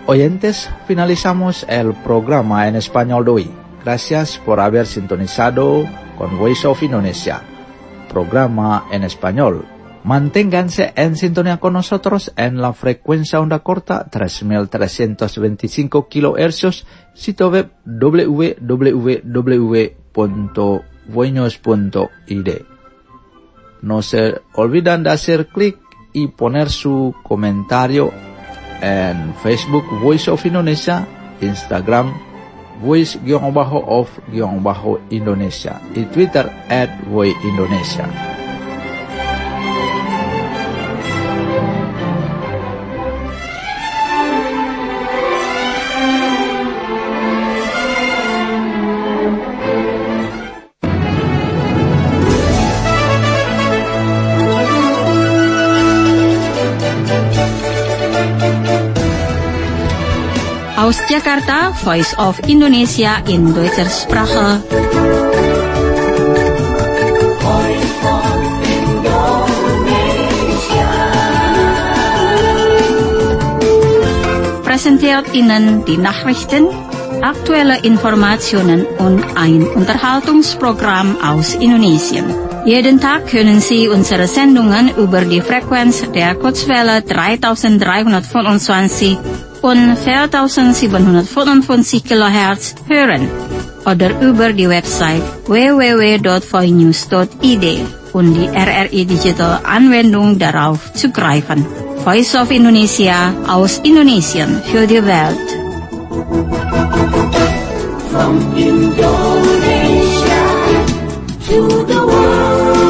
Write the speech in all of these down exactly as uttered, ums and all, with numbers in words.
oyentes, finalizamos el programa en español de hoy. Gracias por haber sintonizado con Voice of Indonesia, programa en español. Manténganse en sintonía con nosotros en la frecuencia onda corta tres mil trescientos veinticinco kilohercios, sitio web w w w punto voinews punto i d. No se olviden de hacer clic y poner su comentario en Facebook Voice of Indonesia, Instagram Voice-of-Indonesia y Twitter at Voice Indonesia. Aus Jakarta, Voice of Indonesia in Deutscher Sprache. Voice of Indonesia. Präsentiert Ihnen die Nachrichten, aktuelle Informationen und ein Unterhaltungsprogramm aus Indonesien. Jeden Tag können Sie unsere Sendungen über die Frequenz der Kurzwelle dreitausenddreihundertfünfundzwanzig und vierzehntausendsiebenhundertfünfundfünfzig Kilohertz hören oder über die Website w w w punkt voinews punkt i d und die R R I Digital Anwendung darauf zugreifen. Voice of Indonesia aus Indonesien für die Welt. From Indonesia to the world.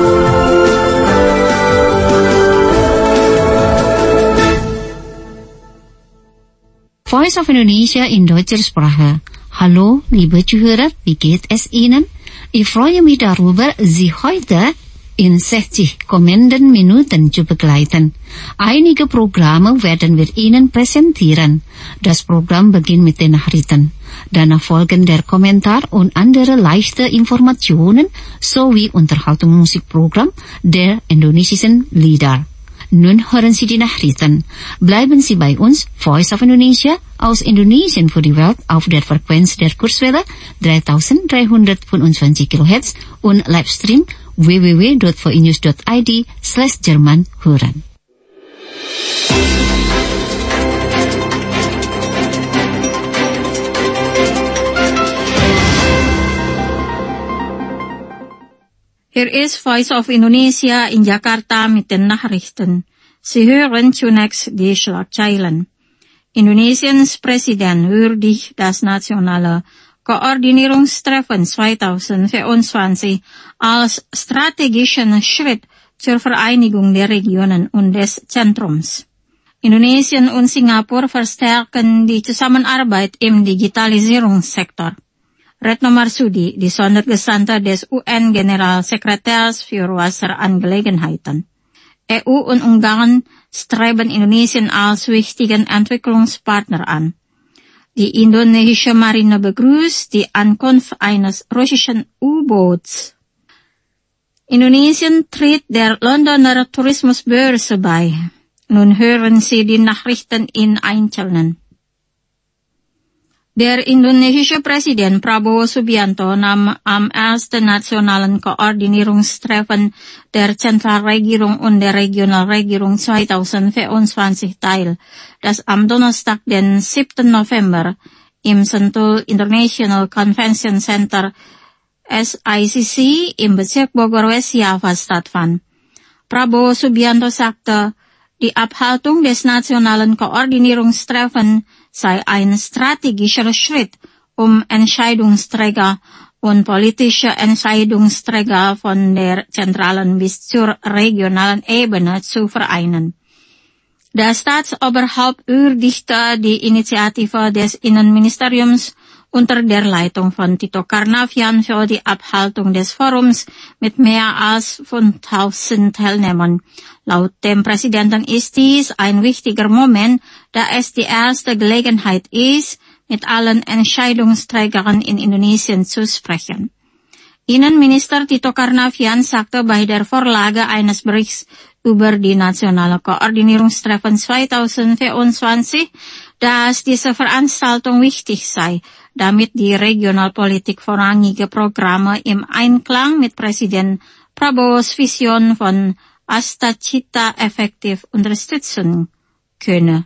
Voice of Indonesia in deutscher Sprache. Hallo, liebe Zuhörer, wie geht es Ihnen? Ich freue mich darüber, Sie heute in sechzig kommenden Minuten zu begleiten. Einige Programme werden wir Ihnen präsentieren. Das Programm beginnt mit den Nachrichten. Danach folgen der Kommentar und andere leichte Informationen sowie Unterhaltungsmusikprogramm der indonesischen Lieder. Nun hören Sie die Nachrichten. Bleiben Sie bei uns, Voice of Indonesia, aus Indonesien für die Welt auf der Frequenz der Kurzwelle dreitausenddreihundertfünfundzwanzig Kilohertz und Livestream w w w punkt voinews punkt i d slash Jerman hören. Hier ist Voice of Indonesia in Jakarta mit den Nachrichten. Sie hören zunächst die Schlagzeilen. Indonesiens Präsident würdigt das nationale Koordinierungstreffen zweitausendvierundzwanzig als strategischen Schritt zur Vereinigung der Regionen und des Zentrums. Indonesien und Singapur verstärken die Zusammenarbeit im Digitalisierungssektor. Retno Marsudi, die Sondergesandte des U N-Generalsekretärs für Wasserangelegenheiten. E U und Ungarn streben Indonesien als wichtigen Entwicklungspartner an. Die indonesische Marine begrüßt die Ankunft eines russischen U-Boots. Indonesien tritt der Londoner Tourismusbörse bei. Nun hören Sie die Nachrichten in Einzelnen. Der indonesische Präsident Prabowo Subianto nahm am ersten nationalen Koordinierungstreffen der Zentralregierung und der Regionalregierung zweitausendvierundzwanzig teil, das am Donnerstag, den siebten November, im Sentul International Convention Center S I C C im Bezirk Bogor West Java stattfand. Prabowo Subianto sagte, die Abhaltung des nationalen Koordinierungstreffens sei ein strategischer Schritt, um Entscheidungsträger und politische Entscheidungsträger von der zentralen bis zur regionalen Ebene zu vereinen. Das Staatsoberhaupt würdigte die Initiative des Innenministeriums unter der Leitung von Tito Karnavian für die Abhaltung des Forums mit mehr als fünftausend Teilnehmern. Laut dem Präsidenten ist dies ein wichtiger Moment, da es die erste Gelegenheit ist, mit allen Entscheidungsträgern in Indonesien zu sprechen. Innenminister Tito Karnavian sagte bei der Vorlage eines Berichts über die nationale Koordinierungstreffen zweitausendvierundzwanzig, dass diese Veranstaltung wichtig sei, damit die Regionalpolitik vorrangige Programme im Einklang mit Präsident Prabowos Vision von Asta Cita effektiv unterstützen könne.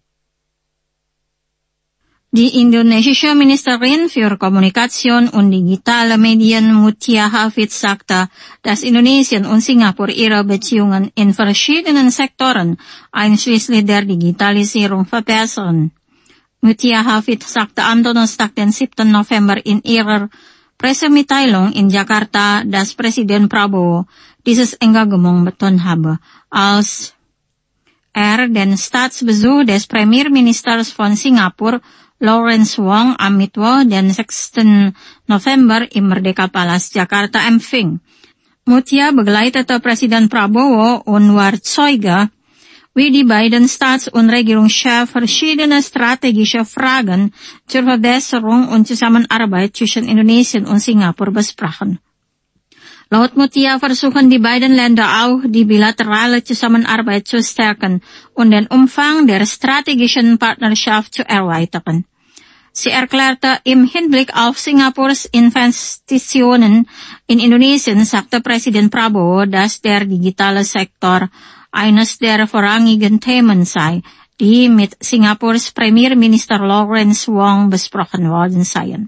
Die indonesische Ministerin für Kommunikation und digitale Medien Mutia Hafid sagte, dass Indonesien und Singapur ihre Beziehungen in verschiedenen Sektoren, einschließlich der Digitalisierung, verbessern. Mutia Hafid sagte am Donnerstag, den siebten November in ihrer Pressemitteilung in Jakarta, dass Präsident Prabowo dieses Engagement betont habe, als er den Staatsbesuch des Premierministers von Singapur Lawrence Wong am Mittwoch, den sechsten November im Merdeka Palace Jakarta empfing. Mutia begleitete Präsident Prabowo und war Zeuge, wie die beiden Staats- und Regierungschefs verschiedene strategische Fragen zur Verbesserung und Zusammenarbeit zwischen Indonesien und Singapur besprachen. Laut Mutia versuchen die beiden Länder auch, die bilaterale Zusammenarbeit zu stärken und den Umfang der strategischen Partnerschaft zu erweitern. Sie erklärte, im Hinblick auf Singapurs Investitionen in Indonesien sagte Präsident Prabowo, dass der digitale Sektor eines der vorrangigen Themen sei, die mit Singapurs Premierminister Lawrence Wong besprochen worden seien.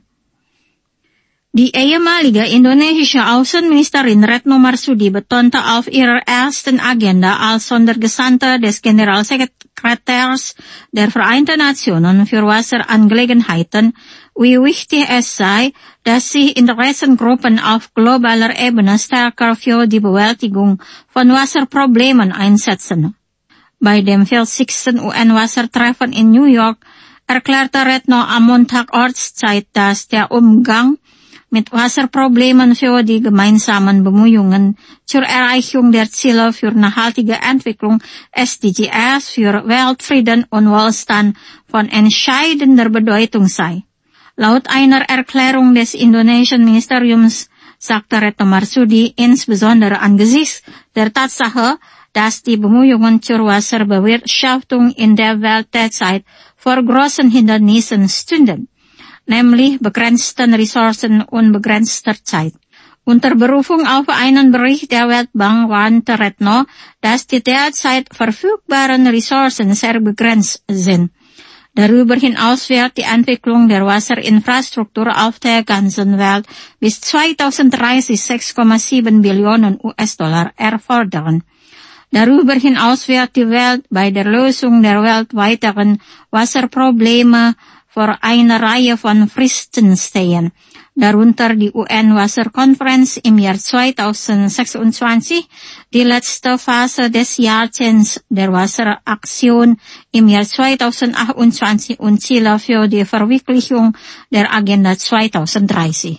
Die ehemalige indonesische Außenministerin Retno Marsudi betonte auf ihrer ersten Agenda als Sondergesandte des Generalsekretärs der Vereinten Nationen für Wasserangelegenheiten, wie wichtig es sei, dass sich Interessengruppen auf globaler Ebene stärker für die Bewältigung von Wasserproblemen einsetzen. Bei dem vierzigsten U N-Wassertreffen in New York erklärte Retno am Montag Ortszeit, dass der Umgang mit Wasserproblemen für die gemeinsamen Bemühungen zur Erreichung der Ziele für nachhaltige Entwicklung S D Gs für Weltfrieden und Wohlstand von entscheidender Bedeutung sei. Laut einer Erklärung des indonesischen Ministeriums sagte Retno Marsudi, insbesondere angesichts der Tatsache, dass die Bemühungen zur Wasserbewirtschaftung in der Welt derzeit vor großen Hindernissen stünden, nämlich begrenzten Ressourcen und begrenzter Zeit. Unter Berufung auf einen Bericht der Weltbank warnte Retno, dass die derzeit verfügbaren Ressourcen sehr begrenzt sind. Darüber hinaus wird die Entwicklung der Wasserinfrastruktur auf der ganzen Welt bis zweitausenddreißig sechs Komma sieben Billionen U S-Dollar erfordern. Darüber hinaus wird die Welt bei der Lösung der weltweiten Wasserprobleme vor einer Reihe von Fristen stehen, darunter die U N-Wasserkonferenz im Jahr zweitausendsechsundzwanzig, die letzte Phase des Jahrzehnts der Wasseraktion im Jahr zweitausendachtundzwanzig und Ziele für die Verwirklichung der Agenda zweitausenddreißig.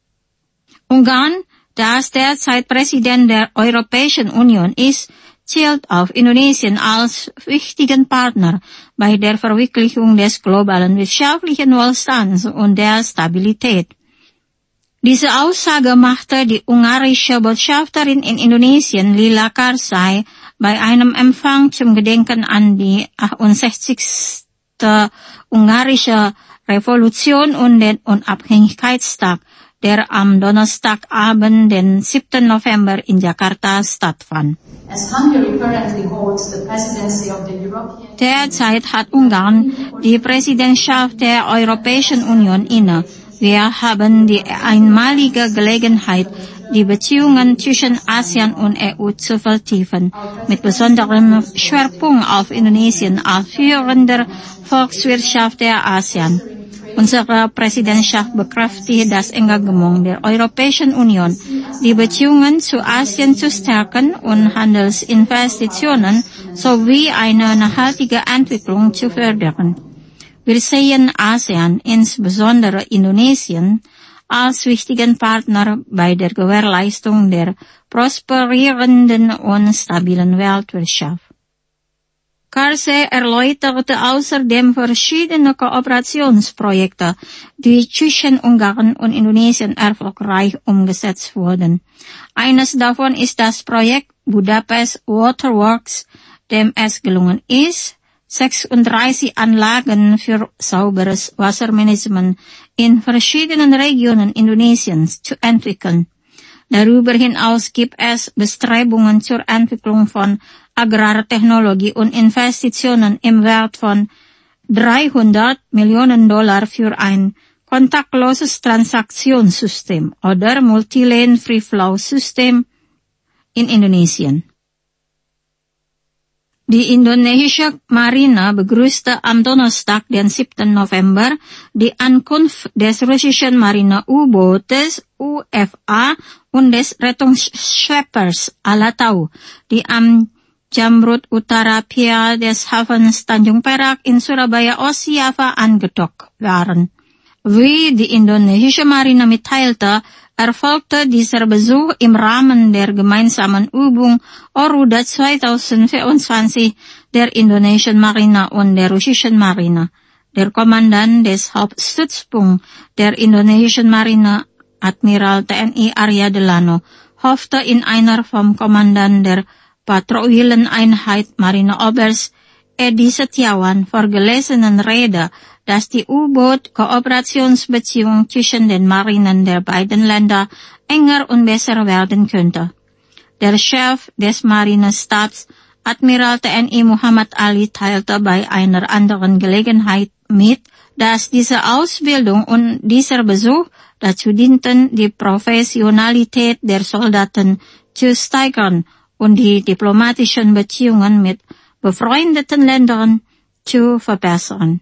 Ungarn, das derzeit Präsident der Europäischen Union ist, zielt auf Indonesien als wichtigen Partner bei der Verwirklichung des globalen wirtschaftlichen Wohlstands und der Stabilität. Diese Aussage machte die ungarische Botschafterin in Indonesien Lila Karsai bei einem Empfang zum Gedenken an die achtundsechzigste ungarische Revolution und den Unabhängigkeitstag, der am Donnerstagabend, den siebten November in Jakarta stattfand. Derzeit hat Ungarn die Präsidentschaft der Europäischen Union inne. Wir haben die einmalige Gelegenheit, die Beziehungen zwischen ASEAN und E U zu vertiefen, mit besonderem Schwerpunkt auf Indonesien als führender Volkswirtschaft der ASEAN. Unsere Präsidentschaft bekräftigt das Engagement der Europäischen Union, die Beziehungen zu Asien zu stärken und Handelsinvestitionen sowie eine nachhaltige Entwicklung zu fördern. Wir sehen ASEAN, insbesondere Indonesien, als wichtigen Partner bei der Gewährleistung der prosperierenden und stabilen Weltwirtschaft. Karsai erläuterte außerdem verschiedene Kooperationsprojekte, die zwischen Ungarn und Indonesien erfolgreich umgesetzt wurden. Eines davon ist das Projekt Budapest Waterworks, dem es gelungen ist, sechsunddreißig Anlagen für sauberes Wassermanagement in verschiedenen Regionen Indonesiens zu entwickeln. Darüber hinaus gibt es Bestrebungen zur Entwicklung von Agrartechnologie und Investitionen im Wert von dreihundert Millionen Dollar für ein kontaktloses Transaktionssystem oder Multilane Free Flow System in Indonesien. Die indonesische Marine begrüßte am Donnerstag, den siebten November, die Ankunft des russischen Marine-U-Bootes U F A und des Rettungsschleppers Alatau, die am Jamrud Utara Pier des Hafens Tanjung Perak in Surabaya Ossiava angedockt waren. Wie die indonesische Marine mitteilte, erfolgte dieser Besuch im Rahmen der gemeinsamen Übung Oruda zwanzig vierundzwanzig der indonesischen Marine und der russischen Marine. Der Kommandant des Hauptstützpunkts der indonesischen Marine, Admiral T N I Arya Delano, hoffte in einer vom Kommandant der Patrouilleneinheit Marineoberst Edi Setiawan vorgelesenen Rede, dass die U-Boot-Kooperationsbeziehung zwischen den Marinen der beiden Länder enger und besser werden könnte. Der Chef des Marinestabs, Admiral T N I Muhammad Ali, teilte bei einer anderen Gelegenheit mit, dass diese Ausbildung und dieser Besuch dazu dienten, die Professionalität der Soldaten zu steigern und die diplomatischen Beziehungen mit befreundeten Ländern zu verbessern.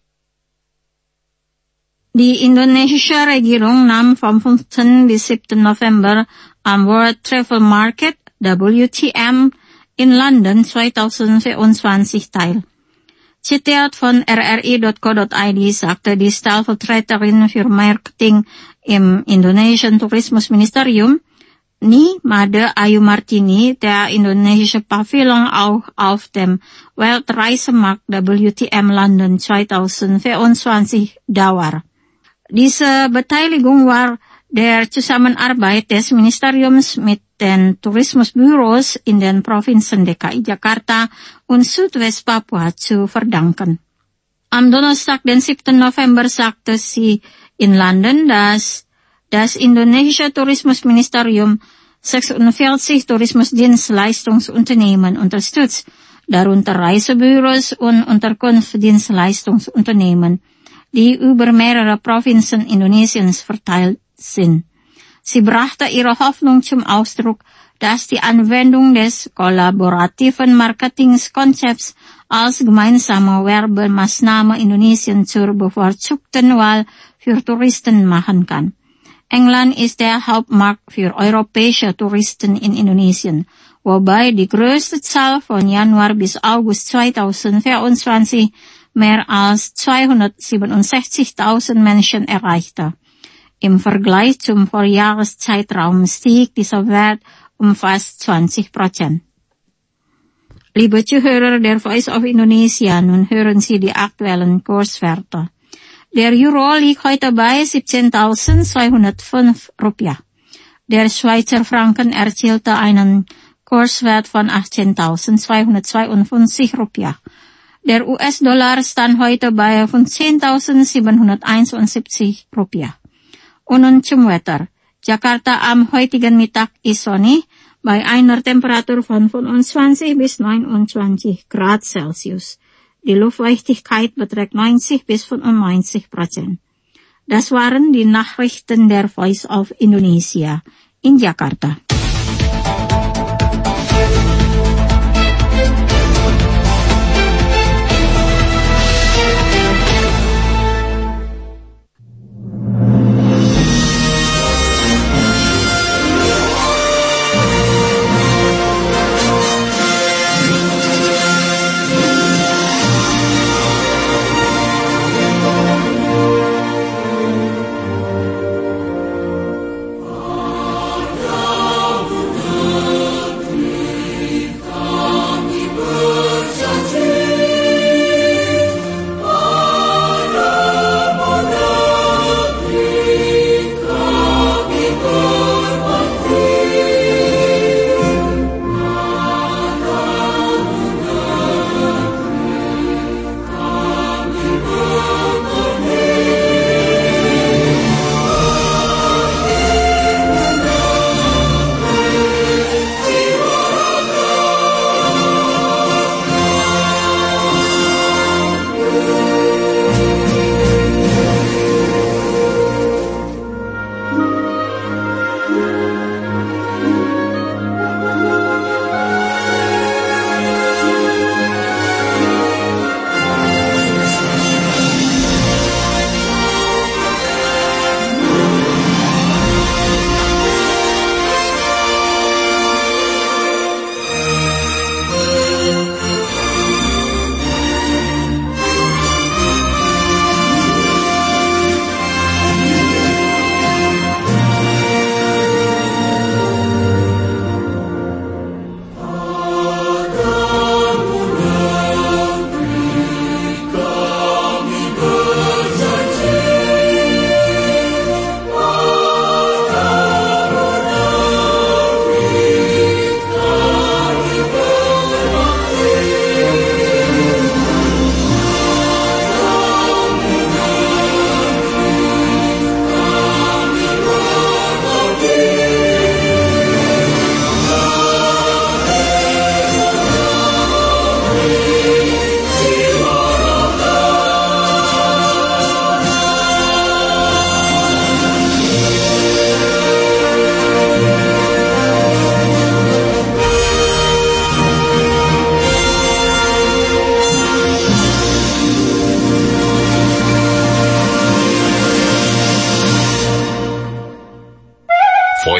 Die indonesische Regierung nahm vom fünften bis siebten November am World Travel Market W T M in London zwanzig vierundzwanzig teil. Zitiert von r r i punkt co punkt i d sagte die Stellvertreterin für Marketing im indonesischen Tourismusministerium, Ni Made Ayu Martini, der indonesische Pavillon auch auf dem Weltreisemarkt W T M London zwanzig vierundzwanzig dauer. Diese Beteiligung war der Zusammenarbeit des Ministeriums mit den Tourismusbüros in den Provinzen D K I Jakarta und Südwest Papua zu verdanken. Am Donnerstag, den siebten November, sagte sie in London, dass das indonesische Tourismusministerium sechsundvierzig Tourismusdienstleistungsunternehmen unterstützt, darunter Reisebüros und Unterkunftsdienstleistungsunternehmen, die über mehrere Provinzen Indonesiens verteilt sind. Sie brachte ihre Hoffnung zum Ausdruck, dass die Anwendung des kollaborativen Marketingkonzepts als gemeinsame Werbemaßnahme Indonesien zur bevorzugten Wahl für Touristen machen kann. England ist der Hauptmarkt für europäische Touristen in Indonesien, wobei die größte Zahl von Januar bis August zwanzig vierundzwanzig mehr als zweihundertsiebenundsechzigtausend Menschen erreichte. Im Vergleich zum Vorjahreszeitraum stieg dieser Wert um fast zwanzig Prozent. Liebe Zuhörer der Voice of Indonesia, nun hören Sie die aktuellen Kurswerte. Der Euro liegt heute bei siebzehntausendzweihundertfünf Rupiah. Der Schweizer Franken erzielte einen Kurswert von achtzehntausendzweihundertzweiundfünfzig Rupiah. Der U S-Dollar stand heute bei fünfzehntausendsiebenhunderteinundsiebzig Rupiah. Und nun zum Wetter. Jakarta am heutigen Mittag ist sonnig bei einer Temperatur von fünfundzwanzig bis neunundzwanzig Grad Celsius. Die Luftfeuchtigkeit beträgt neunzig bis fünfundneunzig Prozent. Das waren die Nachrichten der Voice of Indonesia in Jakarta. Oh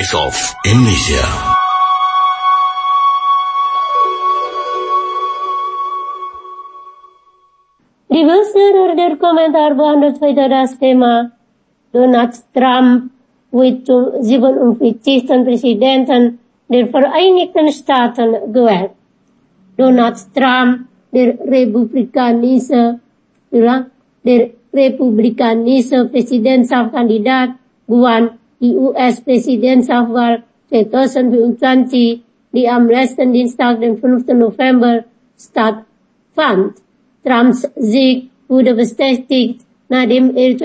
Voice of Indonesia. Diverse der Kommentar behandelt heute das Thema Donald Trump wird zum siebenundvierzigsten Präsidenten der Vereinigten Staaten gewählt. Donald Trump, der republikanische, der republikanische Präsidentschaftskandidat, gewann die U S-Präsidentschaftswahl zwanzig vierundzwanzig, die am letzten Dienstag, den fünften November, stattfand. Trumps Sieg wurde bestätigt, nachdem er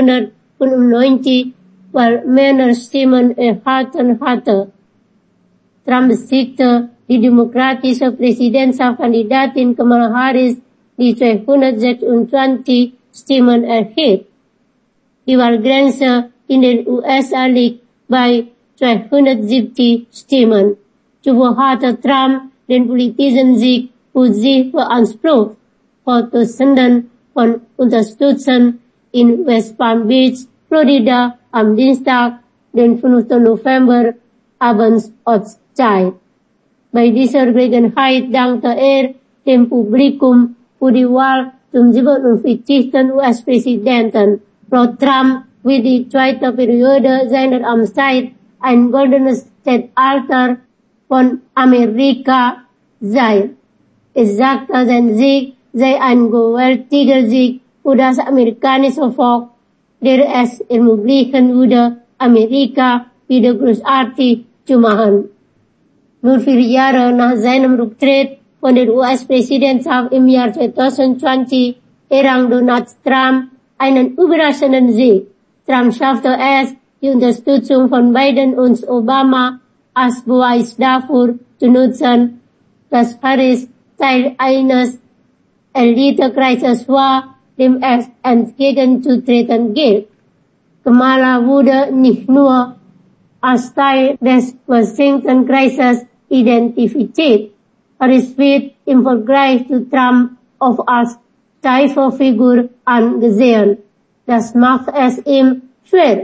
zweihundertfünfundneunzig Wählerstimmen erhalten hatte. Trump besiegte die demokratische Präsidentschaftskandidatin Kamala Harris, die zweihundertsechsundzwanzig Stimmen erhielt. Die Wahlgrenze in den U S A liegt bei zweihundertsiebzig Stimmen. Zuvor hatte Trump den politischen Sieg für sich beansprucht. Tausenden von Unterstützern in West Palm Beach, Florida, am Dienstag, den fünften November, abends Ortszeit. Bei dieser Gelegenheit dankte er dem Publikum für die Wahl zum siebenundvierzigsten U S-Präsidenten. Laut Trump wird die zweite Periode seiner Amtszeit ein goldenes Zeitalter von Amerika sein. Es sagte, sein Sieg sei ein gewaltiger Sieg für das amerikanische Volk, der es ermöglichen würde, Amerika wieder großartig zu machen. Nur vier Jahre nach seinem Rücktritt von der U S-Präsidentschaft im Jahr zwanzig zwanzig errang Donald Trump einen überraschenden Sieg. Trump schaffte es, die Unterstützung von Biden und Obama als Beweis dafür zu nutzen, dass Harris Teil eines Elitekreises war, dem es entgegenzutreten gilt. Kamala wurde nicht nur als Teil des Washington-Kreises identifiziert. Harris wird im Vergleich zu Trump oft als steife Figur angesehen. Das macht es ihm schwer,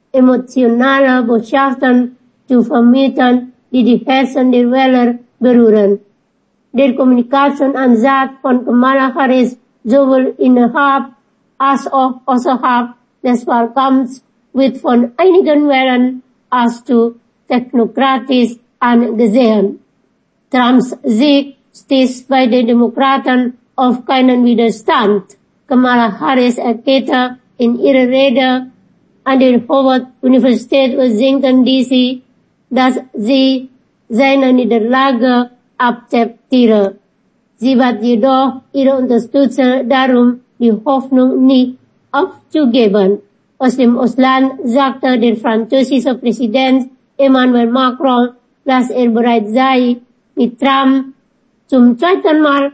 emotionale Botschaften zu vermitteln, die die Herzen der Wähler berühren. Der Kommunikationsansatz von Kamala Harris sowohl innerhalb als auch außerhalb des Wahlkampfs wird von einigen Wählern als zu technokratisch angesehen. Trumps Sieg stieß bei den Demokraten auf keinen Widerstand. Kamala Harris erklärte in ihrer Rede an der Howard-Universität Washington D C, dass sie seine Niederlage akzeptiere. Sie bat jedoch ihre Unterstützer darum, die Hoffnung nicht aufzugeben. Aus dem Ausland sagte der französische Präsident Emmanuel Macron, dass er bereit sei, mit Trump zum zweiten Mal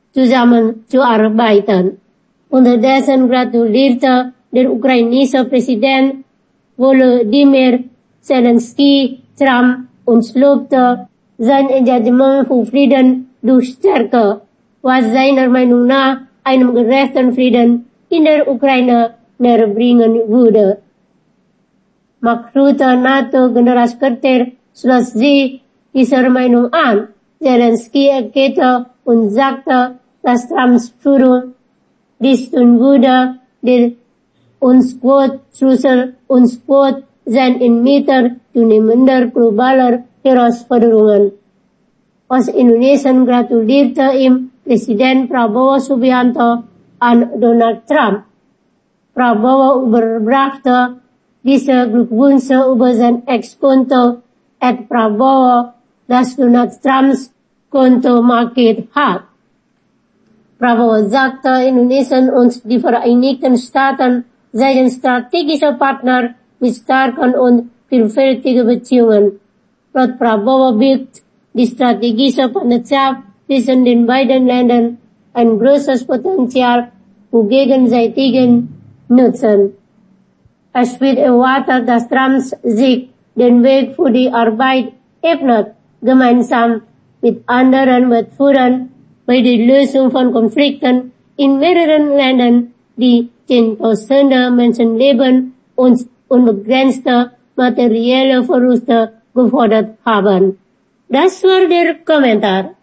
zusammenzuarbeiten. Unterdessen gratulierte der ukrainische Präsident Volodymyr Zelensky Trump und lobte sein Engagement für Frieden durch Stärke, was seiner Meinung nach einem gerechten Frieden in der Ukraine näher bringen würde. Mark Rutte, NATO-Generalsekretär, schloss sich dieser Meinung an. Zelensky erklärte und sagte, dass Trumps Führung dies tun würde, der uns Quote Schlüssel uns Quote sein inmitten zunehmender globaler Herausforderungen. Aus Indonesien gratulierte ihm Präsident Prabowo Subianto an Donald Trump. Prabowo überbrachte diese Glückwünsche über sein Ex-Konto at Prabowo, das Donald Trumps Konto markiert hat. Prabowo sagte, Indonesien und die Vereinigten Staaten seien strategische Partner mit starken und vielfältigen Beziehungen. Laut Prabowo birgt die strategische Partnerschaft zwischen den beiden Ländern ein großes Potenzial für gegenseitigen Nutzen. Es wird erwartet, dass Trumps Sieg den Weg für die Arbeit ebnet, gemeinsam mit anderen Mitführern bei der Lösung von Konflikten in mehreren Ländern, die Zehntausende Menschenleben und unbegrenzte materielle Verluste gefordert haben. Das war der Kommentar.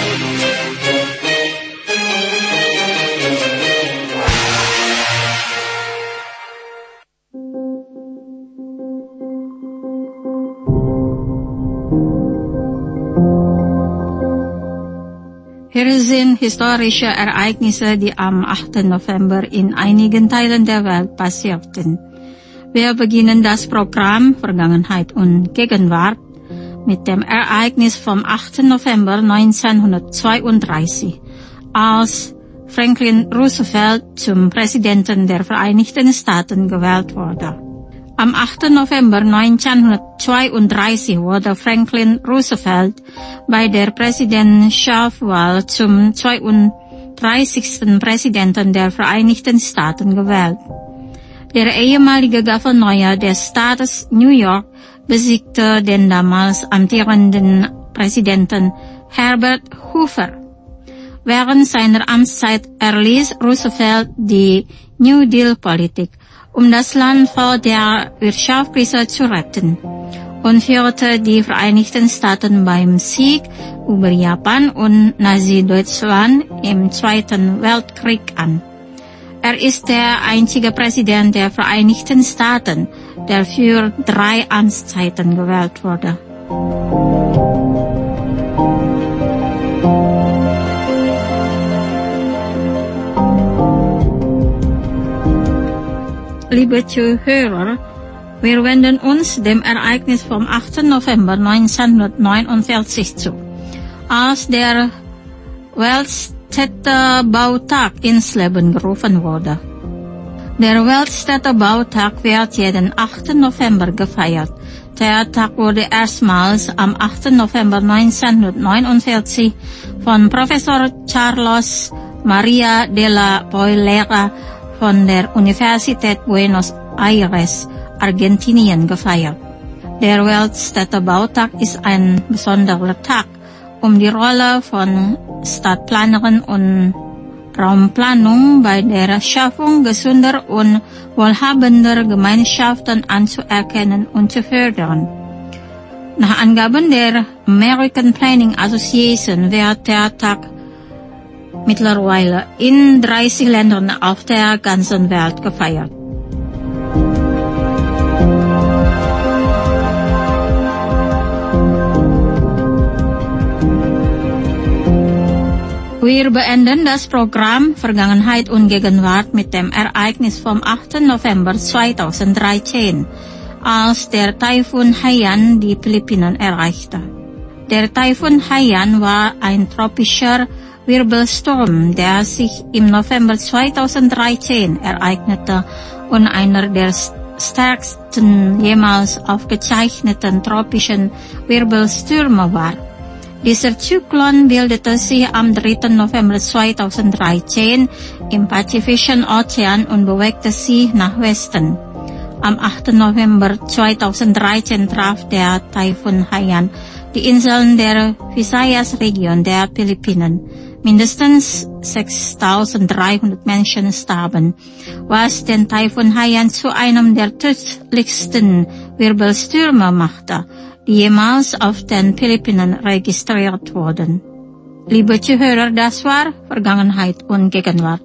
Hier sind historische Ereignisse, die am achten November in einigen Teilen der Welt passierten. Wir beginnen das Programm Vergangenheit und Gegenwart mit dem Ereignis vom achten November neunzehnhundertzweiunddreißig, als Franklin Roosevelt zum Präsidenten der Vereinigten Staaten gewählt wurde. Am achten November neunzehnhundertzweiunddreißig wurde Franklin Roosevelt bei der Präsidentschaftswahl zum zweiunddreißigsten Präsidenten der Vereinigten Staaten gewählt. Der ehemalige Gouverneur des Staates New York besiegte den damals amtierenden Präsidenten Herbert Hoover. Während seiner Amtszeit erließ Roosevelt die New Deal-Politik, um das Land vor der Wirtschaftskrise zu retten, und führte die Vereinigten Staaten beim Sieg über Japan und Nazi-Deutschland im Zweiten Weltkrieg an. Er ist der einzige Präsident der Vereinigten Staaten, der für drei Amtszeiten gewählt wurde. Liebe Zuhörer, wir wenden uns dem Ereignis vom achten November neunzehnhundertneunundvierzig zu, als der Weltstädtebautag ins Leben gerufen wurde. Der Weltstädtebautag wird jeden achten November gefeiert. Der Tag wurde erstmals am achten November neunzehnhundertneunundvierzig von Professor Carlos Maria de la Poilera von der Universität Buenos Aires, Argentinien, gefeiert. Der Weltstädtebautag ist ein besonderer Tag, um die Rolle von Stadtplanern und Raumplanung bei der Schaffung gesunder und wohlhabender Gemeinschaften anzuerkennen und zu fördern. Nach Angaben der American Planning Association wird der Tag mittlerweile in dreißig Ländern auf der ganzen Welt gefeiert. Wir beenden das Programm Vergangenheit und Gegenwart mit dem Ereignis vom achten November zweitausenddreizehn, als der Taifun Haiyan die Philippinen erreichte. Der Taifun Haiyan war ein tropischer Wirbelsturm, der sich im November zweitausenddreizehn ereignete und einer der stärksten jemals aufgezeichneten tropischen Wirbelstürme war. Dieser Zyklon bildete sich am dritten November zweitausenddreizehn im Pazifischen Ozean und bewegte sich nach Westen. Am achten November zweitausenddreizehn traf der Taifun Haiyan die Inseln der Visayas-Region der Philippinen. Mindestens sechstausenddreihundert Menschen starben, was den Taifun Haiyan zu einem der tödlichsten Wirbelstürme machte, die jemals auf den Philippinen registriert wurden. Liebe Zuhörer, das war Vergangenheit und Gegenwart.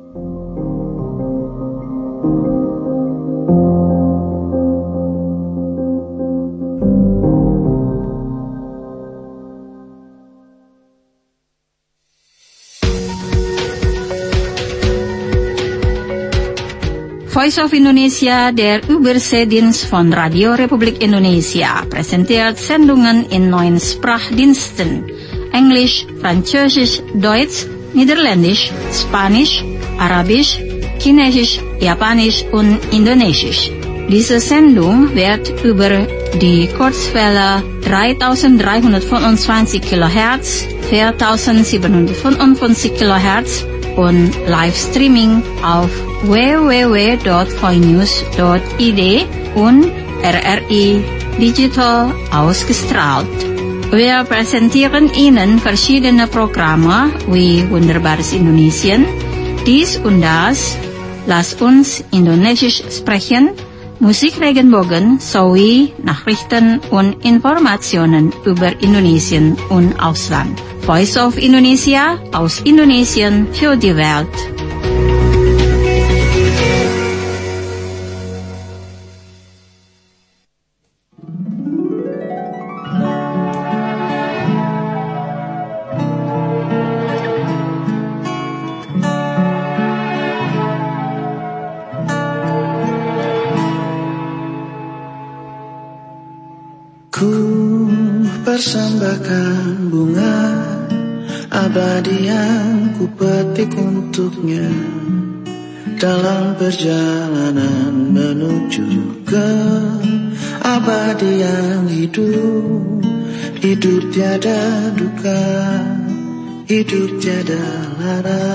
Voice of Indonesia, der Überseedienst von Radio Republik Indonesia, präsentiert Sendungen in neun Sprachdiensten: Englisch, Französisch, Deutsch, Niederländisch, Spanisch, Arabisch, Chinesisch, Japanisch und Indonesisch. Diese Sendung wird über die Kurzwelle dreitausenddreihundertfünfundzwanzig Kilohertz, viertausendsiebenhundertfünfundfünfzig Kilohertz und Livestreaming auf w w w punkt voinews punkt i d und R R I Digital ausgestrahlt. Wir präsentieren Ihnen verschiedene Programme wie Wunderbares Indonesien, dies und das, Lass uns Indonesisch sprechen, Musikregenbogen sowie Nachrichten und Informationen über Indonesien und Ausland. Voice of Indonesia aus Indonesien für die Welt. Persembahkan bunga abadi yang ku petik untuknya dalam perjalanan menuju ke abadi yang hidup. Hidup tiada duka, hidup tiada lara.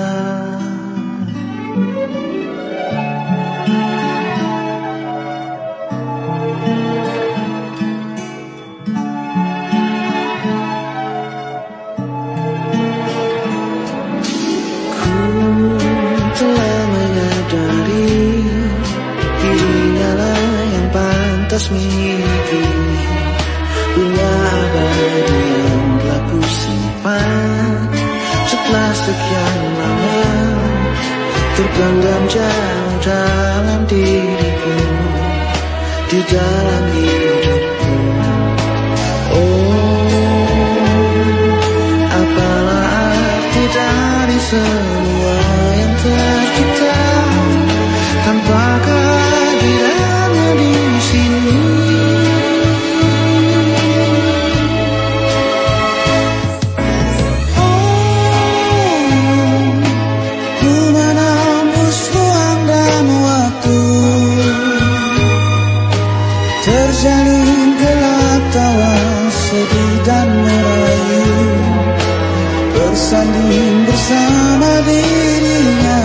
Miliki punya abadi yang telah ku simpan setelah sekian lama terpendam jauh dalam diriku, di dalam hidupku. Oh, apalah arti dari semua yang tercipta tanpa kehadiranmu di sini. Oh, ku menembus ruang dan waktu, terjalin gelap tawa sedih dan merayu, bersanding bersama dirinya.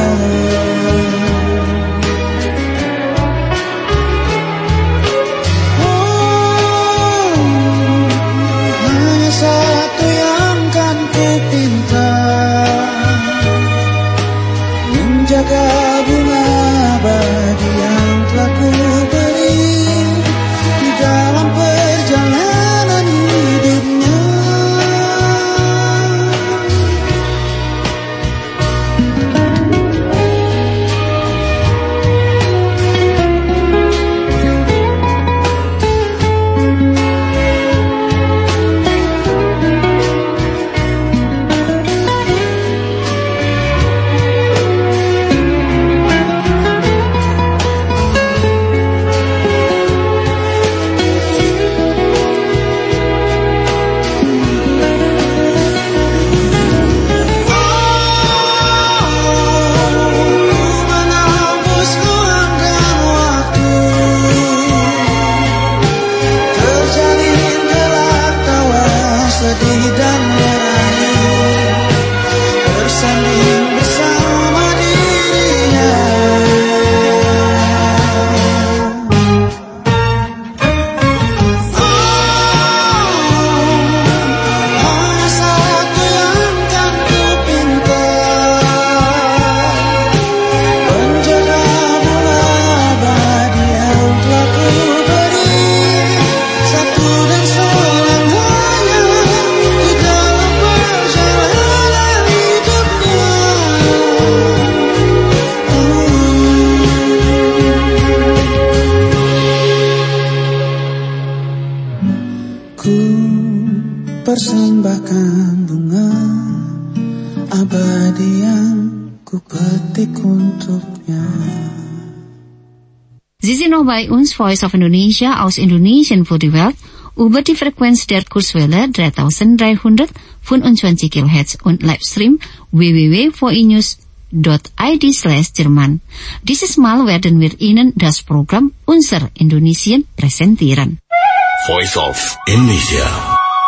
Jaga bunga abadi yang telah ku beri di dalam perjalanan hidupnya. Persembahkan bunga abadi yang ku petik untuknya. Sie sind noch bei uns, Voice of Indonesia aus Indonesien für die Welt, über die Frequenz der Kurswelle dreitausenddreihundertfünfundzwanzig Kilohertz und Livestream w w w punkt v i news punkt i d slash Jerman. Dieses Mal werden wir Ihnen das Programm Unser Indonesien präsentieren. Voice of Indonesia.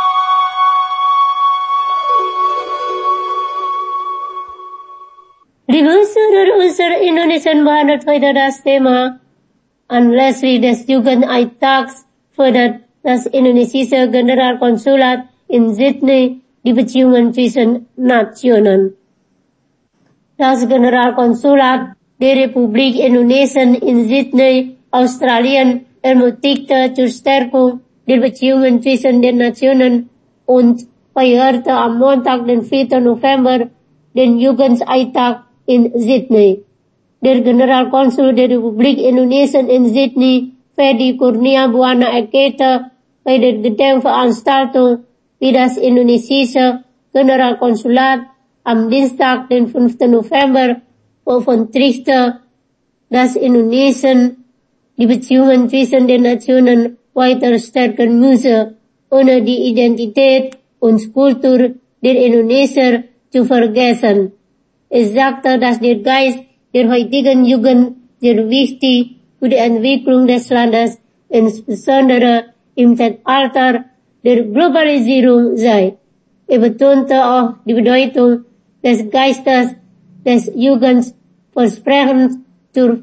Liebe Zuhörer unserer Indonesian behandelt heute das Thema Anlässlich des Jugendtags fördert das indonesische Generalkonsulat in Sydney die Beziehungen zwischen Nationen. Das Generalkonsulat der Republik Indonesien in Sydney Australien ermutigte zur Stärkung der Beziehungen zwischen den Nationen und feierte am Montag, den vierten November, den Jugendeintag in Sydney. Der Generalkonsul der Republik Indonesia in Sydney, Fedi Kurnia Buana erklärte bei der Gedenkveranstaltung, wie das indonesische Generalkonsulat am Dienstag, den fünften November, veröffentlichte, dass Indonesien die Beziehungen zwischen den Nationen weiter stärken müsse, ohne die Identität und Kultur der Indonesier zu vergessen. Es sagte, dass der Geist der heutigen Jugend sehr wichtig für die Entwicklung des Landes, insbesondere im Zeitalter der Globalisierung sei. Er betonte auch die Bedeutung des Geistes des Jugendversprechens zur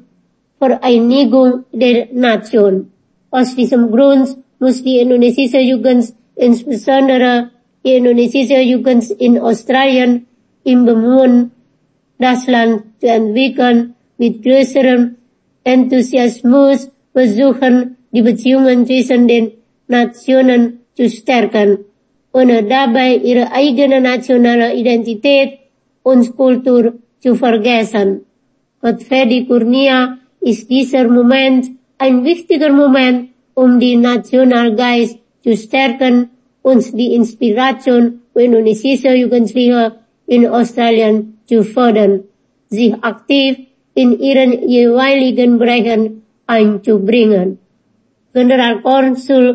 Vereinigung der Nation. Aus diesem Grund muss die indonesische Jugend, insbesondere die indonesische Jugend in Australien, im Bemühen, das Land zu entwickeln, mit größerem Enthusiasmus versuchen, die Beziehungen zwischen den Nationen zu stärken, ohne dabei ihre eigene nationale Identität und Kultur zu vergessen. Laut Fedi Kurnia ist dieser Moment ein wichtiger Moment, um den Nationalgeist zu stärken und die Inspiration für indonesische Jugendliche in Australien zu fördern, sich aktiv in ihren jeweiligen Bereichen einzubringen. Generalkonsul,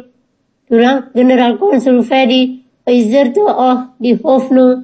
Generalkonsul Fedi äußerte auch die Hoffnung,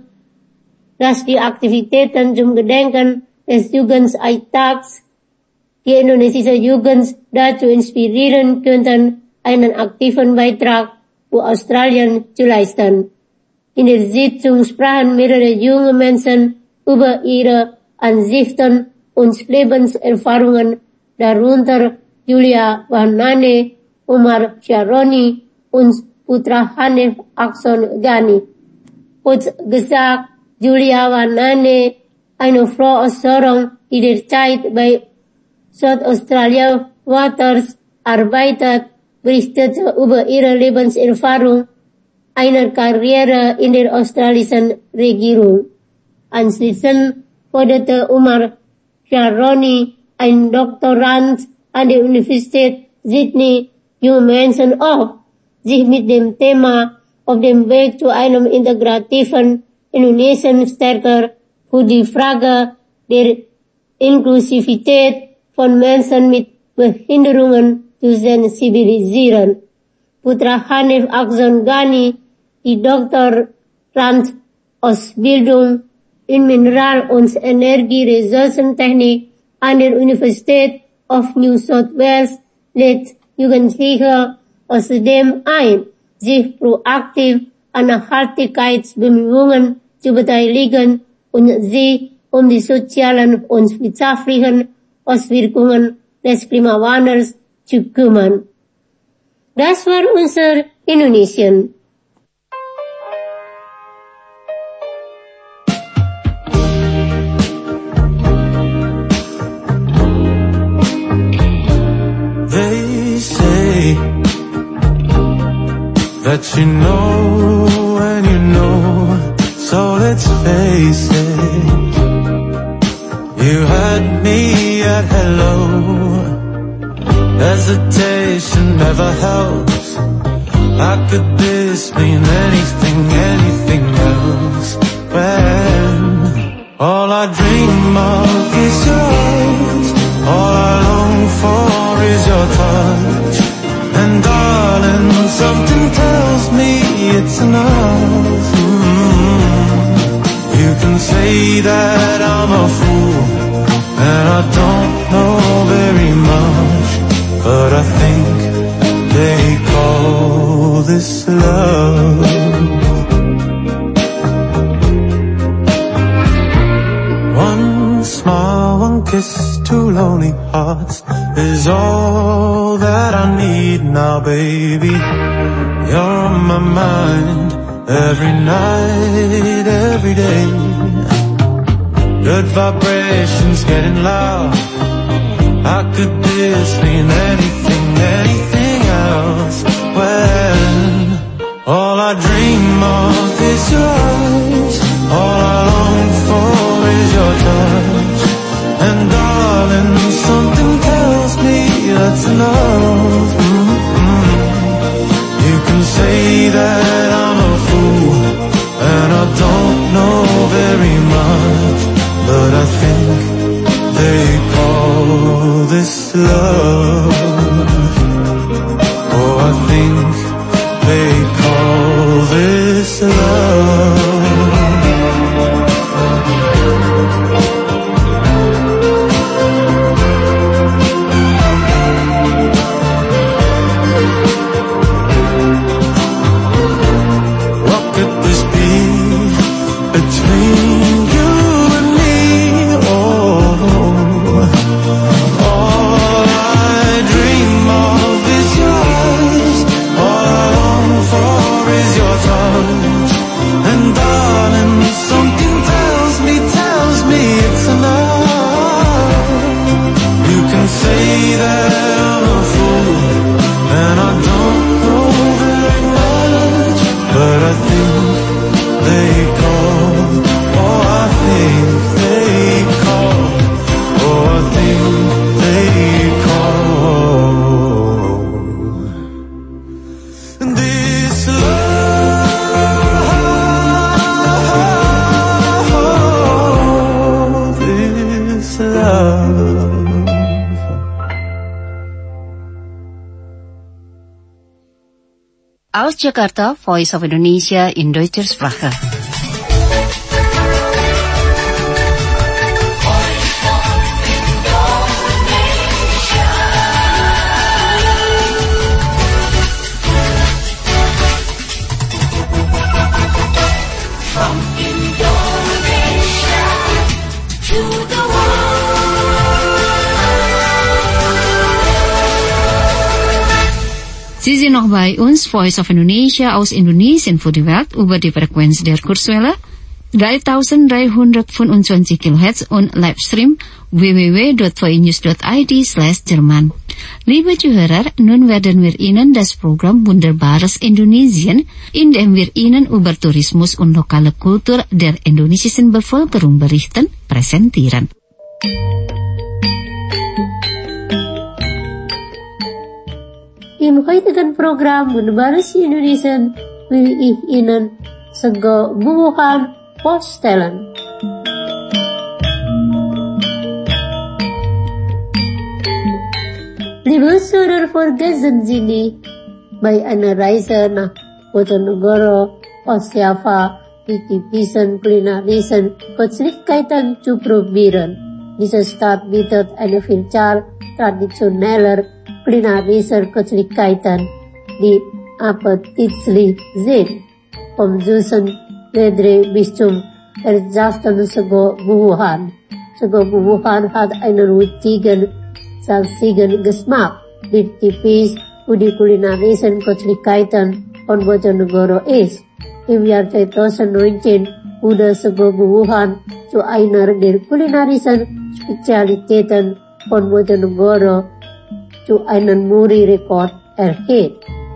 dass die Aktivitäten zum Gedenken des Jugendeintags die indonesische Jugend dazu inspirieren könnten, einen aktiven Beitrag für Australien zu leisten. In der Sitzung sprachen mehrere junge Menschen über ihre Ansichten und Lebenserfahrungen, darunter Julia Wanane, Umar Syaroni und Putra Hanif Akson Ghani. Kurz gesagt, Julia Wanane, eine Frau aus Sorong, die derzeit bei South Australia Waters arbeitet, berichtete über ihre Lebenserfahrung einer Karriere in der australischen Regierung. Anschließend forderte Umar Syaroni, ein Doktorand an der Universität Sydney, junge Menschen auf, sich mit dem Thema auf dem Weg zu einem integrativen Indonesien stärker für die Frage der Inklusivität von Menschen mit Behinderungen zu sensibilisieren. Putra Hanif Akson Ghani, die Doktorandausbildung in Mineral- und Energieressourcentechnik an der Universität of New South Wales lädt Jugendliche außerdem ein, sich proaktiv an Nachhaltigkeitsbemühungen zu beteiligen und sich um die sozialen und wirtschaftlichen Auswirkungen des Klimawandels zu kümmern. Das war unser Indonesien. They say that you know and you know, so let's face it. You had me at hello. Hesitation never helps. How could this mean anything, anything else? When all I dream of is yours, all I long for is your touch. And darling, something tells me it's enough. Mm-hmm. You can say that I'm a fool and I don't know very much, but I think they call this love. One smile, one kiss, two lonely hearts is all that I need now, baby. You're on my mind every night, every day. Good vibrations getting loud. How could this this mean anything, anything else? When all I dream of is yours, all I long for is your touch. And darling, something tells me that's enough. Mm-hmm. You can say that I'm a fool and I don't know very much, but I think they call this love. Oh, I think they call this love. What could this be between you and me? Oh, all I dream of is yours, all I long for is your touch. And darling, something tells me, tells me it's enough. You can say that I'm a fool and I don't know very much, but I think they call, oh I think they call, oh I think they call this love, this love. Aus Jakarta, Voice of Indonesia in Deutscher Sprache. Sie sind noch bei uns, Voice of Indonesia aus Indonesien für die Welt, über die Frequenz der Kurzwelle dreitausenddreihundertfünfundzwanzig Kilohertz und Livestream w w w punkt v i news punkt i d slash Jerman. Liebe Zuhörer, nun werden wir Ihnen das Programm Wunderbares Indonesien, in dem wir Ihnen über Tourismus und lokale Kultur der indonesischen Bevölkerung berichten, präsentieren. Im heutigen Programm Wunderbares Indonesien will ich Ihnen Segebuhan vorstellen. Liebe Zuhörer, vergessen Sie nicht, bei einer Reise nach Bojonegoro, Ostjava, die typischen kulinarischen Köstlichkeiten zu probieren. Diese Stadt bietet eine Vielzahl traditioneller kulinarischer Köstlichkeiten, die appetitlich sind, vom süßen Ledre bis zum herzhaften Segebuhan. Segebuhan hat einen würzigen, salzigen Geschmack, die typisch für die kulinarischen Köstlichkeiten von Bojonegoro ist. Im Jahr zweitausendneunzehn wurde Segebuhan zu einer der kulinarischen Spezialitäten von Bojonegoro zu einem Muri-Rekord erhält.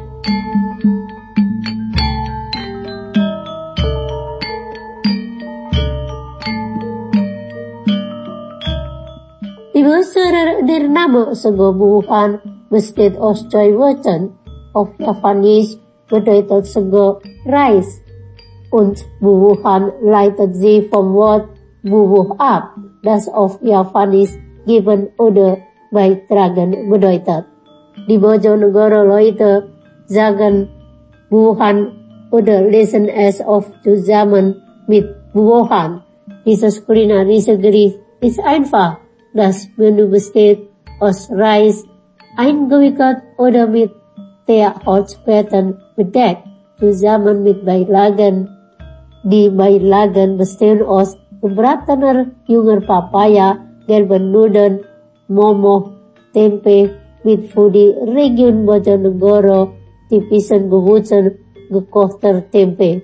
Liebe Zuhörer, der Name Segebuhan besteht aus zwei Wörtern. Auf Japanisch bedeutet Sege Reis und Bubuhan leitet sie vom Wort Bubuh ab, das auf Japanisch geben oder beitragen bedeutet. Die Bojonegoro Leute sagen Bubuhan oder lesen es oft zusammen mit Bubuhan. Dieses kulinarische Gericht ist einfach. Das Menü besteht aus Reis, eingewickelt oder mit Teerholzblättern bedeckt, zusammen mit Beilagen. Die Beilagen bestehen aus gebratener junger Papaya, gelben Nudeln, momo, tempe, mit für die Region Bojonegoro typischen Gewürzen gekochter Tempe,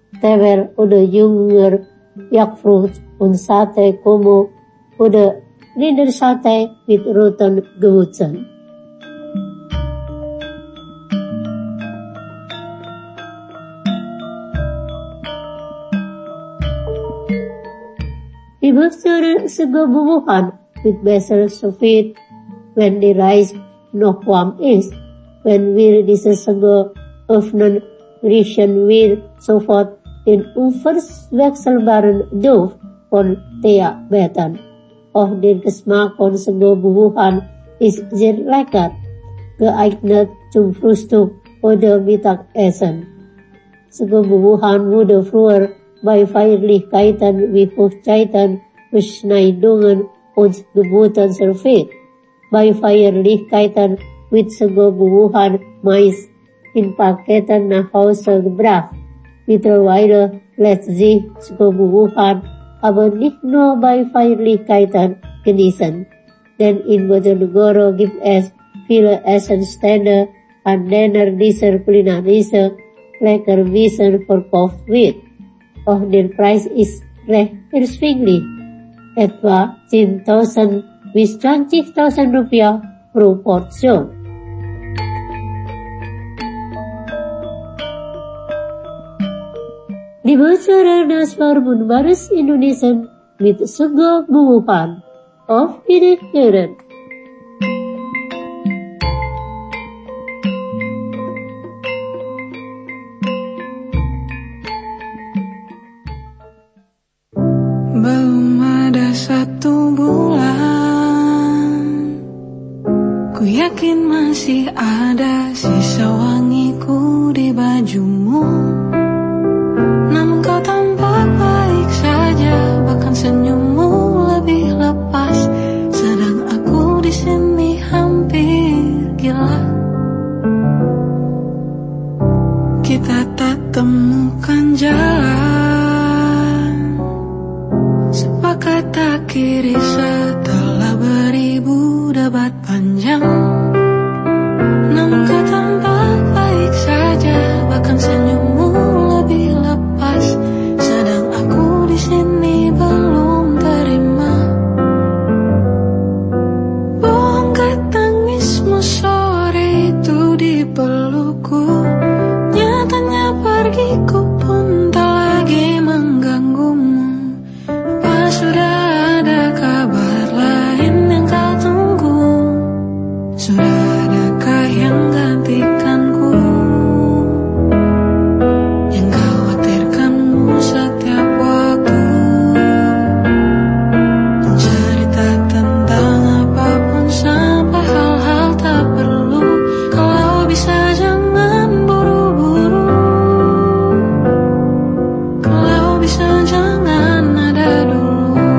Tewer oder junger Jackfrucht und Sate Como oder Rindersaté with rotten gewürzen. Dimaksud sego bubuhan with basil sofit when the rice noch warm is. When wir diese sego öffnen, riechen wir sofort den unverwechselbaren Duft von Teebeeten. Auch der Geschmack von sego bubuhan ist sehr lecker, geeignet zum Frühstück oder Mittagessen. Sego bubuhan wurde früher bei Feierlichkeiten wie Hochzeiten, Beschneidungen und Geburten serviert. Bei Feierlichkeiten wird sego bubuhan meist in Paketen nach Hause gebracht. Mittlerweile lässt sich sego bubuhan aber nicht nur bei Feierlichkeiten genießen, denn in Bojonegoro gibt es viele Essenstände, an denen dieser kulinarische Leckerbissen verkauft wird. Auch der Preis ist recht erschwinglich, etwa zehntausend bis zwanzigtausend Rupiah pro Portion. Di masa Ranas Warbun Baris Indonesia mit sego bubuhan auf Wiederhören. Belum ada satu bulan, ku yakin masih ada sisa wangiku di bajumu. Namun kau tampak baik saja, bahkan senyummu lebih lepas, sedang aku di sini hampir gila. Kita tak temukan jalan, sepakat akhiri setelah beribu debat panjang. Namun kau tampak baik saja, bahkan senyummu lebih lepas, sedang aku di sini belum terima. Bongkar tangismu sore itu di pelukku, nyatanya pergiku pun tak lagi mengganggumu. Apa sudah ada kabar lain yang kau tunggu? Sudah adakah yang gantikanku? Yang khawatirkanmu setiap waktu, mencerita tentang apapun sampai hal-hal tak perlu. Kalau bisa jangan buru-buru, kalau bisa jangan ada dulu.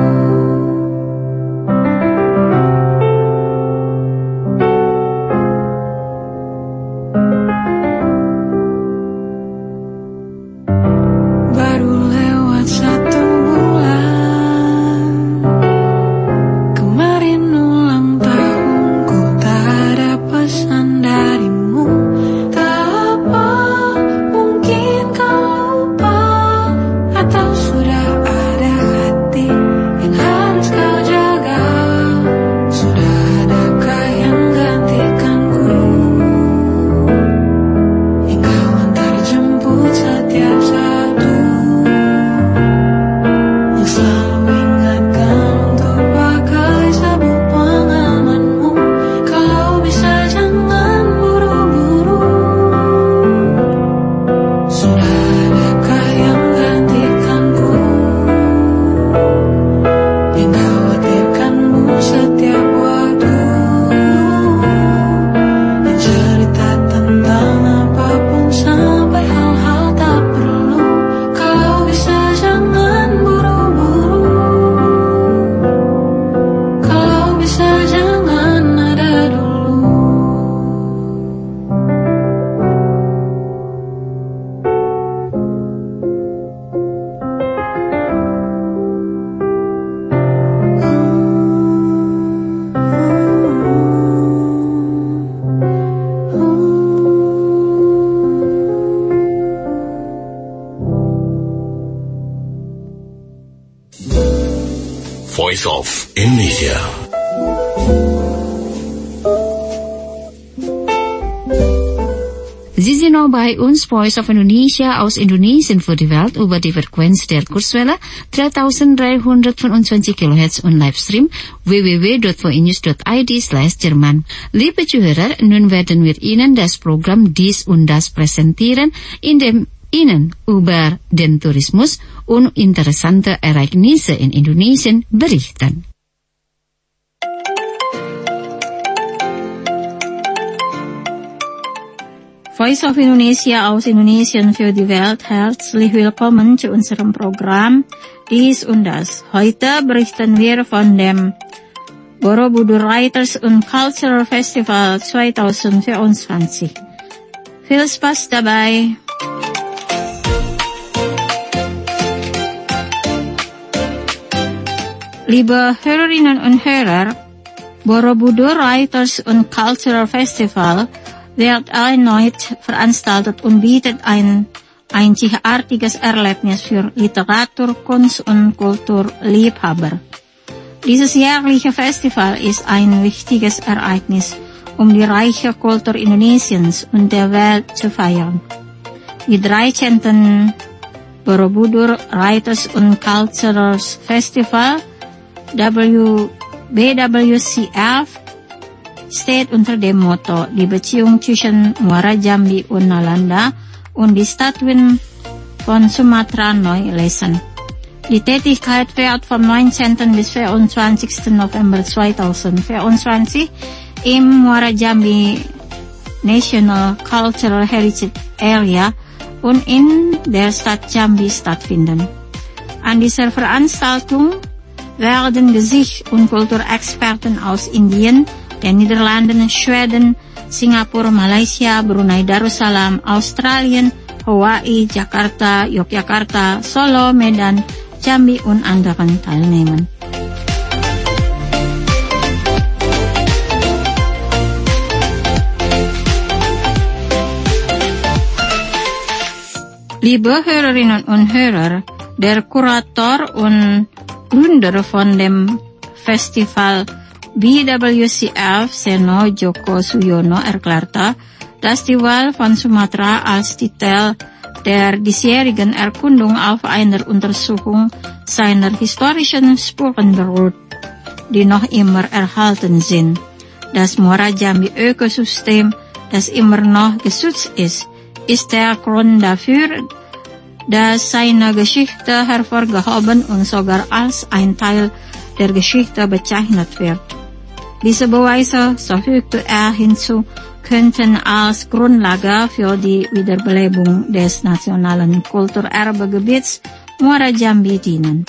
Baru lewat satu bulan, kemarin ulang tahunku, tak ada pesan darimu. Tak apa, mungkin kau lupa, atau sudah ada hati yang harus kau jaga. Sudah adakah yang gantikanku, yang kau antar jemput setiap Sabtu, yang selalu ingatkan untuk pakai sabuk pengamanmu. Kalau bisa jangan buru-buru, sudah adakah yang gantikanku, yang khawatirkanmu setiap waktu, yang cerita tentang apapun sampai hal-hal tak perlu. Kalau bisa jangan buru-buru, kalau bisa jangan ada dulu. Voice of Indonesia. Sie sind noch bei uns, Voice of Indonesia aus Indonesien für die Welt über die Frequenz der Kurzwelle dreitausenddreihundertfünfundzwanzig Kilohertz und Livestream w w w punkt voinews punkt i d slash Jerman. Liebe Zuhörer, nun werden wir Ihnen das Programm Dies und Das präsentieren, in dem Ihnen über den Tourismus und interessante Ereignisse in Indonesien berichten. Voice of Indonesia aus Indonesien für die Welt, herzlich willkommen zu unserem Programm Dies und Das. Heute berichten wir von dem Borobudur Writers und Cultural Festival zweitausendvierundzwanzig. Viel Spaß dabei! Liebe Hörerinnen und Hörer, Borobudur Writers und Cultural Festival wird erneut veranstaltet und bietet ein einzigartiges Erlebnis für Literatur, Kunst und Kulturliebhaber. Dieses jährliche Festival ist ein wichtiges Ereignis, um die reiche Kultur Indonesiens und der Welt zu feiern. Die dreizehnten Borobudur Writers und Cultural Festival B W C F steht unter dem Motto Die Beziehung zwischen Muara Jambi und Nalanda und die Statuen von Sumatra neu lesen. Die Tätigkeit wird vom neunzehnten bis vierundzwanzigsten November zweitausendvierundzwanzig im Muara Jambi National Cultural Heritage Area und in der Stadt Jambi stattfinden. An dieser Veranstaltung werden Gesicht- und Kulturexperten aus Indien, den Niederlanden, Schweden, Singapura, Malaysia, Brunei Darussalam, Australien, Hawaii, Jakarta, Yogyakarta, Solo, Medan, Jambi und anderen teilnehmen. Liebe Hörerinnen und Hörer, der Kurator und Gründer von dem Festival B W C F, Seno Joko Suyono, erklärte, dass die Wahl von Sumatra als Titel der diesjährigen Erkundung auf einer Untersuchung seiner historischen Spuren beruht, die noch immer erhalten sind. Das Muara Jambi Ökosystem, das immer noch geschützt ist, ist der Grund dafür, dass seine Geschichte hervorgehoben und sogar als ein Teil der Geschichte bezeichnet wird. Diese Beweise, so fügte er hinzu, könnten als Grundlage für die Wiederbelebung des nationalen Kulturerbegebiets Muara Jambi dienen.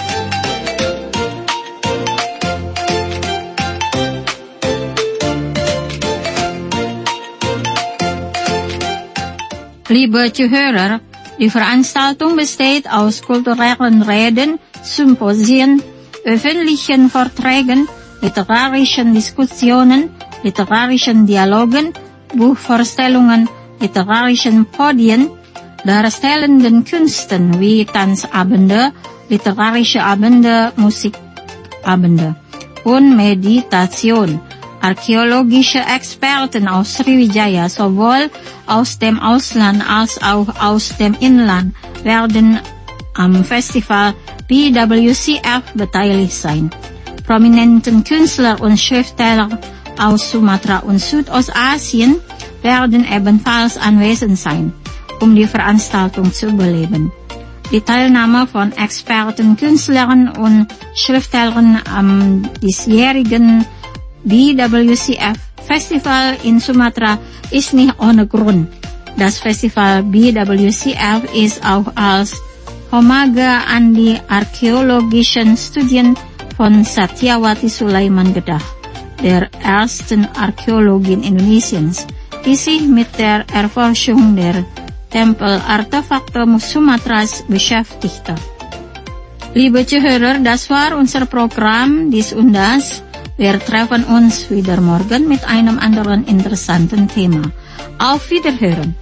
Liebe Zuhörer, die Veranstaltung besteht aus kulturellen Reden, Symposien, öffentlichen Vorträgen, literarischen Diskussionen, literarischen Dialogen, Buchvorstellungen, literarischen Podien, darstellenden Künsten wie Tanzabende, literarische Abende, Musikabende und Meditation. Archäologische Experten aus Sriwijaya, sowohl aus dem Ausland als auch aus dem Inland, werden am Festival B W C F beteiligt sein. Prominenten Künstler und Schriftsteller aus Sumatra und Südostasien werden ebenfalls anwesend sein, um die Veranstaltung zu beleben. Die Teilnahme von Experten, Künstlern und Schriftstellern am diesjährigen B W C F Festival in Sumatra ist nicht ohne Grund. Das Festival B W C F ist auch als Hommage an die archäologischen Studien von Satyawati Sulaiman gedacht, der ersten Archäologin Indonesiens, die sich mit der Erforschung der Tempel-Artefakte Sumatras beschäftigte. Liebe Zuhörer, das war unser Programm Dies und Das. Wir treffen uns wieder morgen mit einem anderen interessanten Thema. Auf Wiederhören!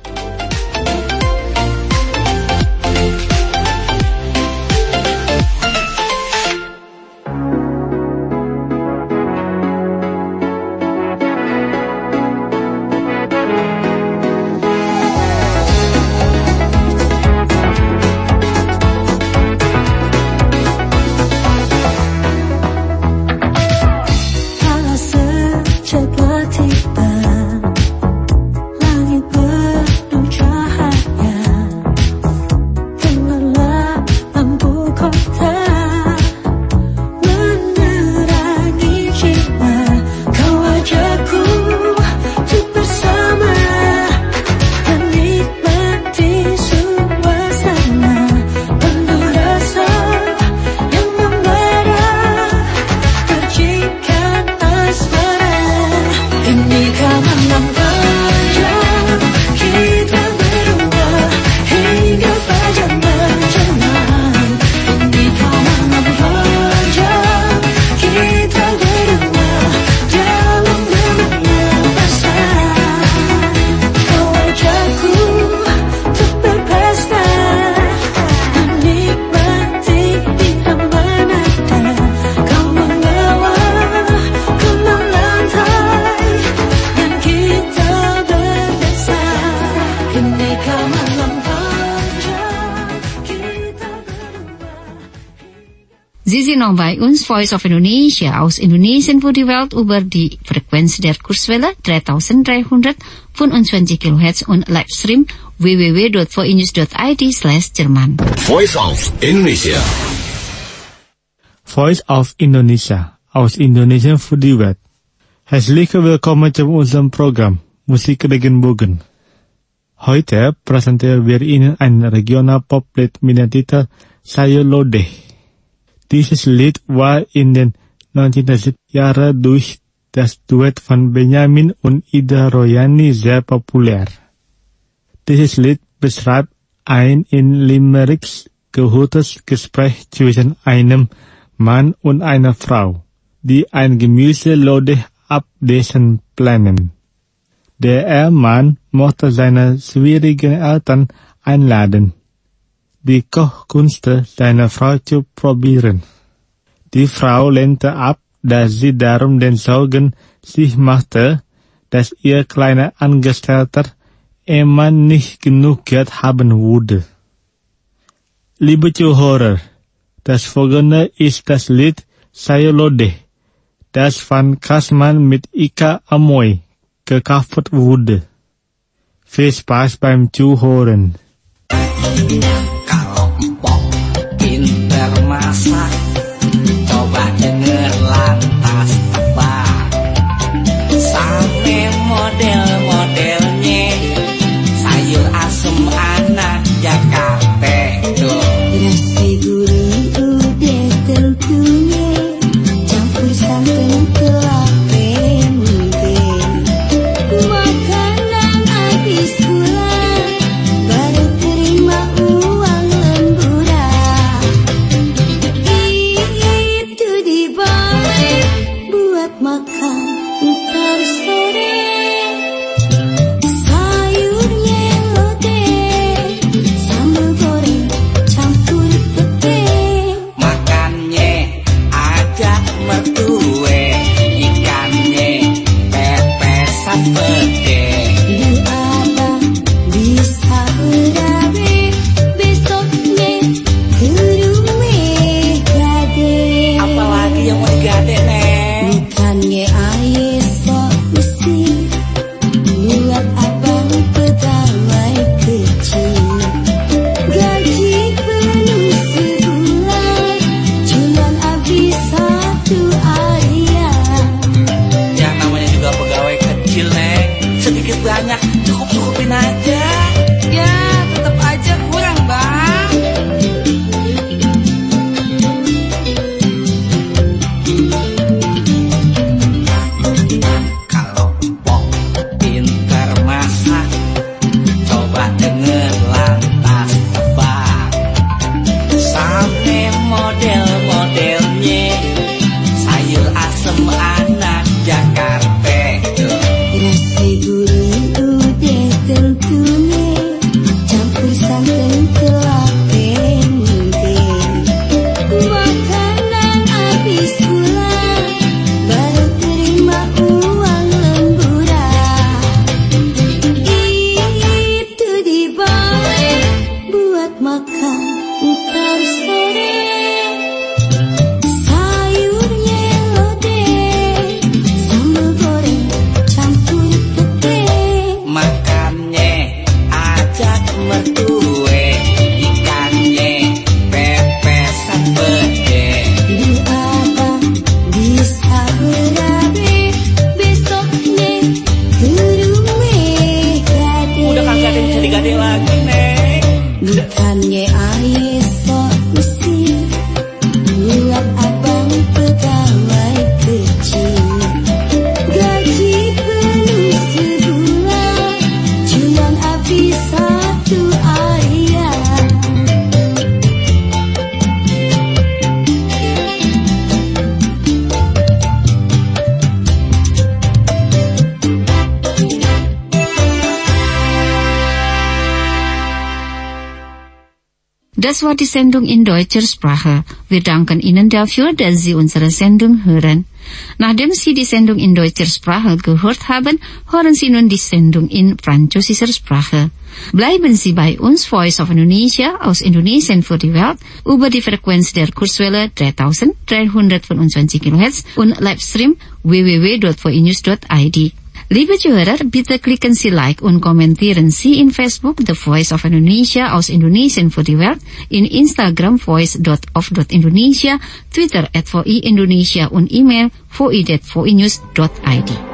Sie sind noch bei uns, Voice of Indonesia, aus Indonesien für die Welt über die Frequenz der Kurzwelle dreitausenddreihundertfünfundzwanzig Kilohertz und Livestream w w w dot voinews dot i d slash Jerman. Voice of Indonesia. Voice of Indonesia, aus Indonesien für die Welt. Herzlich willkommen zu unserem Programm Musik Regenbogen. Heute präsentieren wir Ihnen ein Regional-Pop-Lied mit dem Titel Sayur Lodeh. Dieses Lied war in den neunzehnhundertsiebziger Jahren durch das Duett von Benjamin und Ida Royani sehr populär. Dieses Lied beschreibt ein in Limericks geführtes Gespräch zwischen einem Mann und einer Frau, die ein Gemüse-Lodeh abdessen planen. Der Ehemann mochte seine schwierigen Eltern einladen, die Kochkünste seiner Frau zu probieren. Die Frau lehnte ab, da sie darum den Sorgen sich machte, dass ihr kleiner Angestellter Ehemann nicht genug Geld haben würde. Liebe Zuhörer, das folgende ist das Lied Sayur Lodeh, das von Kasman mit Ika Amoy gecovert wurde. Viel Spaß beim Zuhören. Kalau empok pinter masak, coba denger lantas tebak. Same model-modelnya, sayur asem anak Jakarta tuh. Nasi goreng udah tentunya, campur santan kelapa mungkin. Makanan habis pulang, baru terima uang lemburan. Itu dibalik buat makan ntar sore. Sayurnya lodeh, sambal goreng campur pete. Makannya ajak mertue, ikannya pepesan pede. Lu abang bisa berabe, besoknya ke rumah gade. Apalagi yang mau digade, Neng? Bukannya air sok mesti buat abang pegawai kecil. Gaji penuh sebulan, cuman habis satu ayam. Yang namanya juga pegawai kecil, Neng. Sedikit banyak, cukup-cukupin aja. Ya, tetap aja kurang, Bang. Kalau empok pinter masak, coba denger lantas tebak. Same model-modelnya, sayur asem anak Jakarta tuh. Nasi goreng Das war die Sendung in deutscher Sprache. Wir danken Ihnen dafür, dass Sie unsere Sendung hören. Nachdem Sie die Sendung in deutscher Sprache gehört haben, hören Sie nun die Sendung in französischer Sprache. Bleiben Sie bei uns, Voice of Indonesia aus Indonesien für die Welt, über die Frequenz der Kurzwelle dreitausenddreihundertfünfundzwanzig Kilohertz und Livestream w w w dot v i news dot i d. Liebe Zuhörer, bitte klicken Sie Like und kommentieren Sie in Facebook The Voice of Indonesia aus Indonesien für die Welt, in Instagram voice dot of dot indonesia, Twitter at V I Indonesia und E-Mail v i at v i news dot i d.